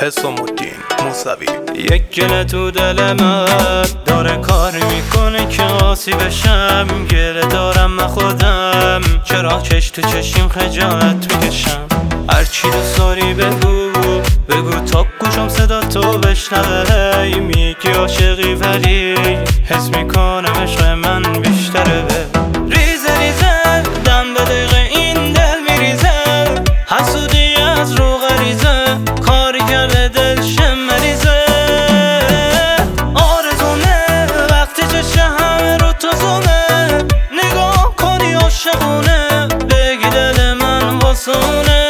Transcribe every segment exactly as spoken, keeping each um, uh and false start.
حسام الدین موسوی. یک گله تو دل من داره کار میکنه که آسی بشم. گله دارم من خودم، چرا چش تو چشیم خجالت میکشم. هرچی دوست داری بگو بگو تا گوشم صدا تو بشنوه. میگی عاشقی ولی حس میکنم عشق من بیشتره. به ریزه ریزه دم به دقیقه این دل میریزه. حسودی از رو غریزه کاری کرده دلشم مریزه. آرزونه وقتی چشه همه رو تو زونه. نگاه کنی عاشقونه بگی دل من واسونه.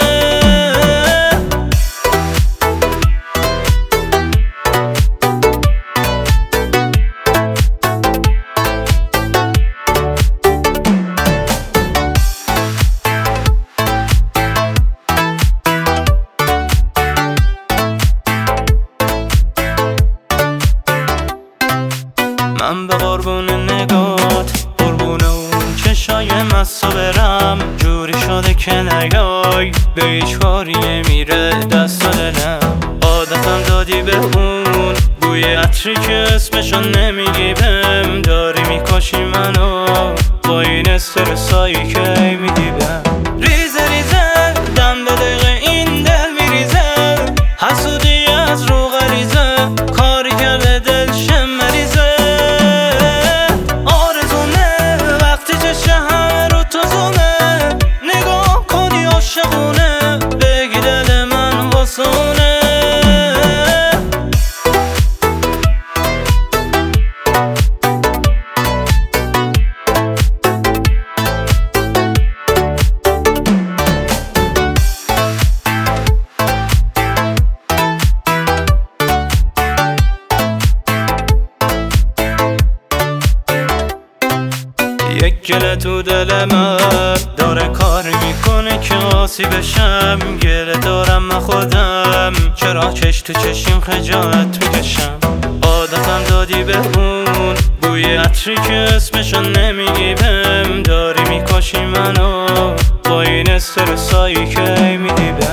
من به قربون نگات قربون اون چشای مسا برم. جوری شده که نیای به هیچ کاری میره دست و دلم. عادتم دادی به اون بوی عطری که اسمشو نمیگی بهم. داری میکشی منو با این استرسایی که میدی بهم. ریزه ریزه دم به دقیقه این دل میریزه. حسودی از رو غریزه کاری کرده دلشم مریزه. عاشقونه بگی دل من واسونه. یک گله تو دل من داره کار میکنه که آسی بشم. گله دارم من خودم، چرا چش تو چشیم خجالت میکشم. عادتم دادی به اون بوی عطری که اسمشو نمیگی بهم. داری میکشی منو با این استرسایی که میدی بهم.